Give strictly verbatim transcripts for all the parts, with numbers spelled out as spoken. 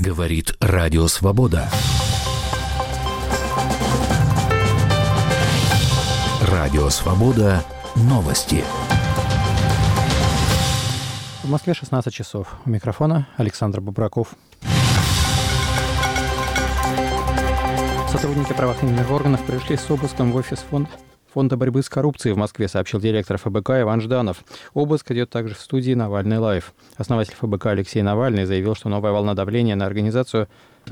Говорит Радио Свобода. Радио Свобода. Новости. В Москве шестнадцать часов. У микрофона Александр Бобраков. Сотрудники правоохранительных органов пришли с обыском в офис фонда. Фонда борьбы с коррупцией в Москве, сообщил директор эф бэ ка Иван Жданов. Обыск идет также в студии «Навальный лайв». Основатель эф бэ ка Алексей Навальный заявил, что новая волна давления на организацию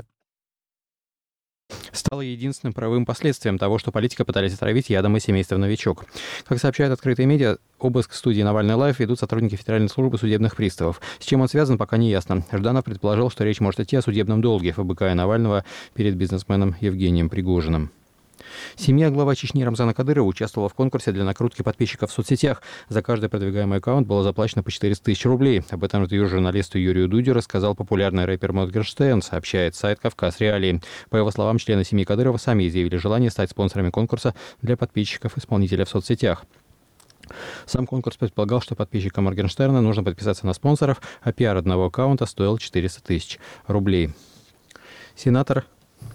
стала единственным правовым последствием того, что политика пытались отравить ядом из семейства «Новичок». Как сообщают открытые медиа, обыск в студии «Навальный лайв» ведут сотрудники Федеральной службы судебных приставов. С чем он связан, пока не ясно. Жданов предположил, что речь может идти о судебном долге эф бэ ка и Навального перед бизнесменом Евгением Пригожиным. Семья глава Чечни Рамзана Кадырова участвовала в конкурсе для накрутки подписчиков в соцсетях. За каждый продвигаемый аккаунт было заплачено по четыреста тысяч рублей. Об этом интервью журналисту Юрию Дудю рассказал популярный рэпер Моргенштерн, сообщает сайт «Кавказ Реалии». По его словам, члены семьи Кадырова сами изъявили желание стать спонсорами конкурса для подписчиков исполнителя в соцсетях. Сам конкурс предполагал, что подписчикам Моргенштерна нужно подписаться на спонсоров, а пиар одного аккаунта стоил четыреста тысяч рублей. Сенатор...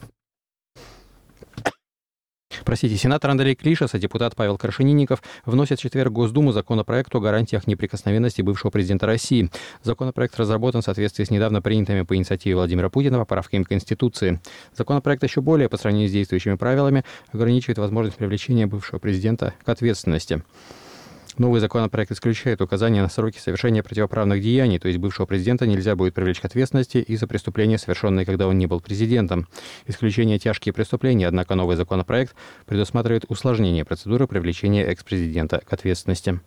Простите, сенатор Андрей Клишес и депутат Павел Крашенинников вносят в четверг в Госдуму законопроект о гарантиях неприкосновенности бывшего президента России. Законопроект разработан в соответствии с недавно принятыми по инициативе Владимира Путина поправками к Конституции. Законопроект еще более, по сравнению с действующими правилами, ограничивает возможность привлечения бывшего президента к ответственности. Новый законопроект исключает указания на сроки совершения противоправных деяний, то есть бывшего президента нельзя будет привлечь к ответственности из-за преступления, совершенные, когда он не был президентом. Исключение тяжкие преступления, однако новый законопроект предусматривает усложнение процедуры привлечения экс-президента к ответственности.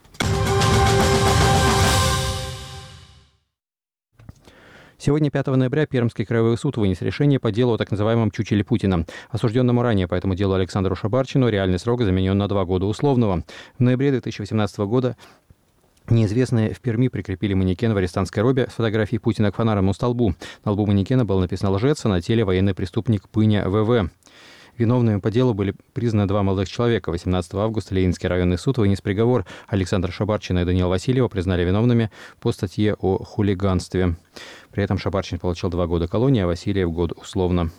Сегодня, пятого ноября, Пермский краевой суд вынес решение по делу о так называемом «чучеле Путина». Осужденному ранее по этому делу Александру Шабарчину реальный срок заменен на два года условного. В ноябре две тысячи восемнадцатого года неизвестные в Перми прикрепили манекен в арестантской робе с фотографией Путина к фонарному столбу. На лбу манекена было написано «Лжец», а на теле военный преступник Пыня вэ вэ. Виновными по делу были признаны два молодых человека. восемнадцатого августа Ленинский районный суд вынес приговор. Александра Шабарчина и Даниила Васильева признали виновными по статье о хулиганстве. При этом Шабарчин получил два года колонии, а Васильев год условно.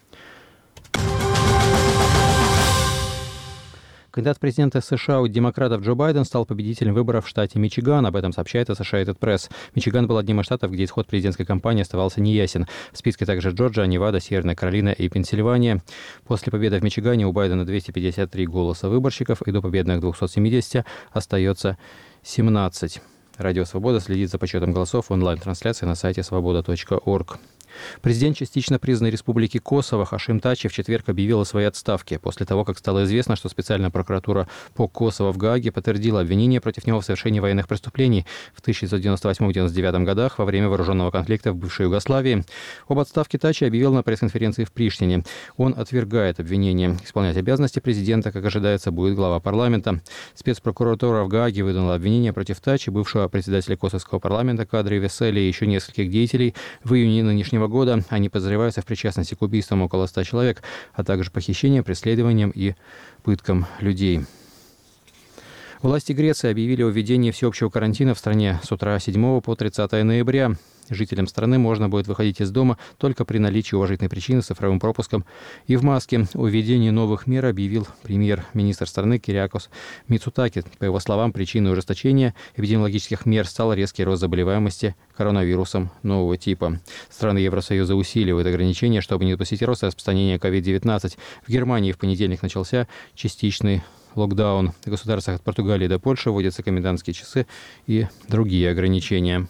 Кандидат в президенты США от демократов Джо Байден стал победителем выборов в штате Мичиган. Об этом сообщает Associated Press. Мичиган был одним из штатов, где исход президентской кампании оставался неясен. В списке также Джорджия, Невада, Северная Каролина и Пенсильвания. После победы в Мичигане у Байдена двести пятьдесят три голоса выборщиков, и до победных двухсот семидесяти остается семнадцать. Радио «Свобода» следит за подсчетом голосов в онлайн-трансляции на сайте свобода точка орг. Президент частично признанной республики Косово Хашим Тачи в четверг объявил о своей отставке после того, как стало известно, что специальная прокуратура по Косово в Гааге подтвердила обвинение против него в совершении военных преступлений в тысяча девятьсот девяносто восьмом — девяносто девятом годах во время вооруженного конфликта в бывшей Югославии. Об отставке Тачи объявил на пресс-конференции в Приштине. Он отвергает обвинение. Исполнять обязанности президента, как ожидается, будет глава парламента. Спецпрокуратура в Гааге выдвинула обвинение против Тачи, бывшего председателя косовского парламента Кадри Весели и еще нескольких деятелей. В июне нынешнего года они подозреваются в причастности к убийствам около ста человек, а также похищениям, преследованиям и пыткам людей. Власти Греции объявили о введении всеобщего карантина в стране с утра седьмого по тридцатое ноября. Жителям страны можно будет выходить из дома только при наличии уважительной причины с цифровым пропуском и в маске. О введении новых мер объявил премьер-министр страны Кириакос Мицутакис. По его словам, причиной ужесточения эпидемиологических мер стал резкий рост заболеваемости коронавирусом нового типа. Страны Евросоюза усиливают ограничения, чтобы не допустить роста распространения ковид девятнадцать. В Германии в понедельник начался частичный локдаун. В государствах от Португалии до Польши вводятся комендантские часы и другие ограничения.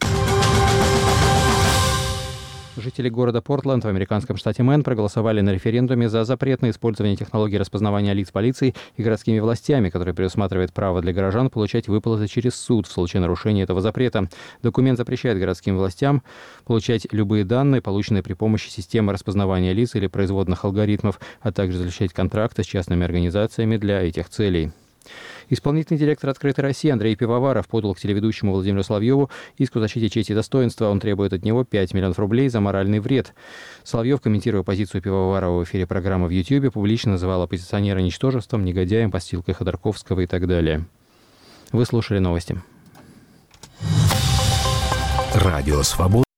Жители города Портленд в американском штате Мэн проголосовали на референдуме за запрет на использование технологий распознавания лиц полицией и городскими властями, который предусматривает право для горожан получать выплаты через суд в случае нарушения этого запрета. Документ запрещает городским властям получать любые данные, полученные при помощи системы распознавания лиц или производных алгоритмов, а также заключать контракты с частными организациями для этих целей. Исполнительный директор «Открытой России» Андрей Пивоваров подал к телеведущему Владимиру Соловьеву иск о защите чести и достоинства. Он требует от него пять миллионов рублей за моральный вред. Соловьев, комментируя позицию Пивоварова в эфире программы в Ютьюбе, публично называл оппозиционера ничтожеством, негодяем, подстилкой Ходорковского и так далее. Вы слушали новости. Радио «Свобода».